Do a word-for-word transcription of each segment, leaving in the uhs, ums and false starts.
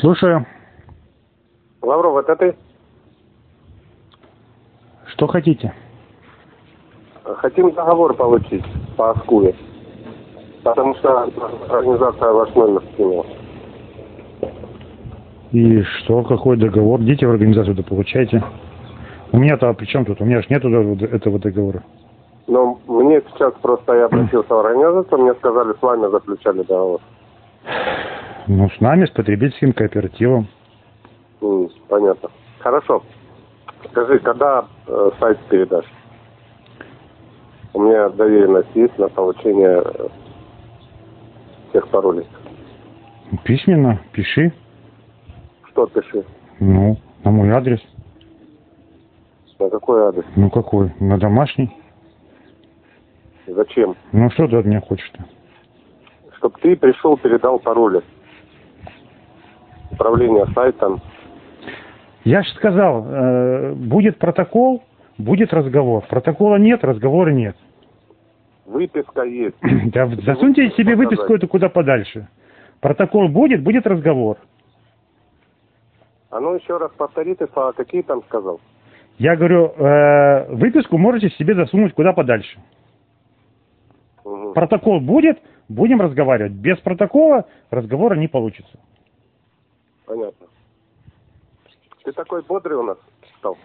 Слушаю. Лавров, это ты? Что хотите? Хотим договор получить по Аскуе. Потому что организация ваш номер скинула. И что, какой договор? Идите в организацию-то получайте. У меня-то при чем тут? У меня же нету этого договора. Но мне сейчас просто я обратился в организацию, мне сказали, с вами заключали договор. Ну, с нами, с потребительским кооперативом. М, понятно. Хорошо. Скажи, когда э, сайт передашь? У меня доверенность есть на получение э, всех паролей. Письменно, пиши. Что пиши? Ну, на мой адрес. На какой адрес? Ну, какой? На домашний. Зачем? Ну, что ты от меня хочешь-то? Чтоб ты пришел, передал пароли. Управление сайтом. Я же сказал, э, будет протокол, будет разговор. Протокола нет, разговора нет. Выписка есть. Да, засуньте себе выписку эту куда подальше. Протокол будет, будет разговор. А ну еще раз повтори, ты по какие там сказал? Я говорю, э, выписку можете себе засунуть куда подальше. Угу. Протокол будет, будем разговаривать. Без протокола разговора не получится. Понятно. Ты такой бодрый у нас стал?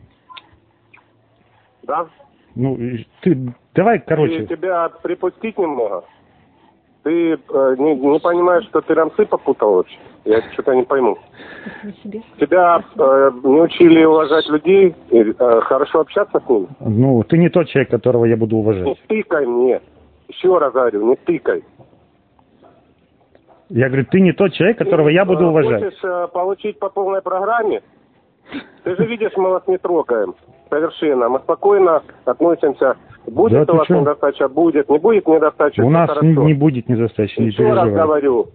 Да? Ну, ты давай, короче. И тебя припустить немного? Ты э, не, не понимаешь, что ты рамсы попутал вообще? Я что-то не пойму. Тебя э, не учили уважать людей и э, хорошо общаться с ними? Ну, ты не тот человек, которого я буду уважать. Не тыкай мне. Еще раз говорю, не тыкай. Я говорю, ты не тот человек, которого ты, я буду э, уважать. Хочешь э, получить по полной программе? Ты же видишь, мы вас не трогаем. Совершенно. Мы спокойно относимся. Будет Да, у вас чё? недостача? Будет. Не будет недостачи? У нас хорошо. не будет недостачи, не Еще раз переживай. говорю.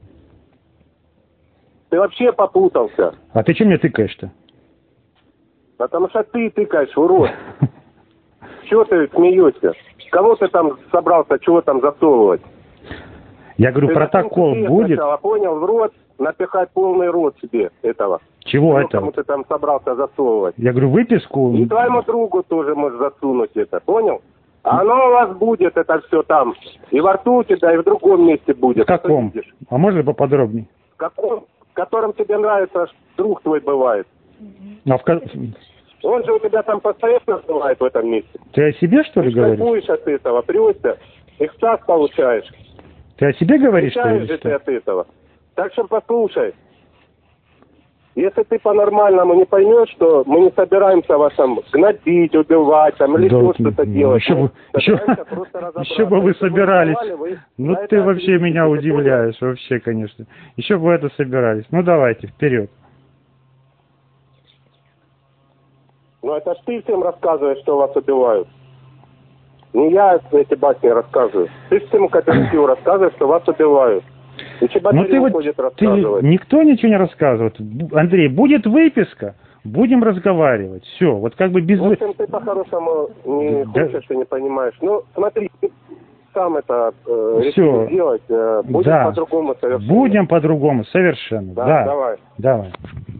Ты вообще попутался. А ты чем мне тыкаешь-то? Потому что ты тыкаешь, урод. Чего ты смеешься? Кого ты там собрался, чего там засовывать? Я говорю, ты протокол будет. Сначала, понял, в рот, напихать полный рот себе этого. Чего Кого, это? Кому ты там собрался засовывать? Я говорю, выписку. И твоему другу тоже можешь засунуть это, понял? А оно у вас будет, это все там. И во рту у тебя, и в другом месте будет. В каком? А можно поподробнее? В каком? В котором тебе нравится, друг твой бывает. А в ко... Он же у тебя там постоянно бывает в этом месте. Ты о себе, что ли, ты говоришь? Ты кайфуешь от этого, прёшься, экстаз получаешь. Ты о себе говоришь, что ли? же ты от этого. Так что послушай. Если ты по-нормальному не поймешь, что мы не собираемся вас там гнобить, убивать, там, или Да, еще что-то ну, делать. Еще, бы, еще, еще бы вы собирались. Вы ну ты вообще меня понял? удивляешь, вообще, конечно. Еще бы вы это собирались. Ну давайте, вперед. Ну это ж ты всем рассказываешь, что вас убивают. Не я эти басни рассказываю. Ты всему кооперативу рассказываешь, что вас убивают. И ну ты вот, ты, никто ничего не рассказывает. Андрей, будет выписка, будем разговаривать. Все, вот как бы без... В общем, ты по-хорошему не да. хочешь и не понимаешь. Ну, смотри, ты сам это э, решил сделать. Э, будем да. по-другому совершенно. Будем по-другому, совершенно. Да, да. давай. Давай.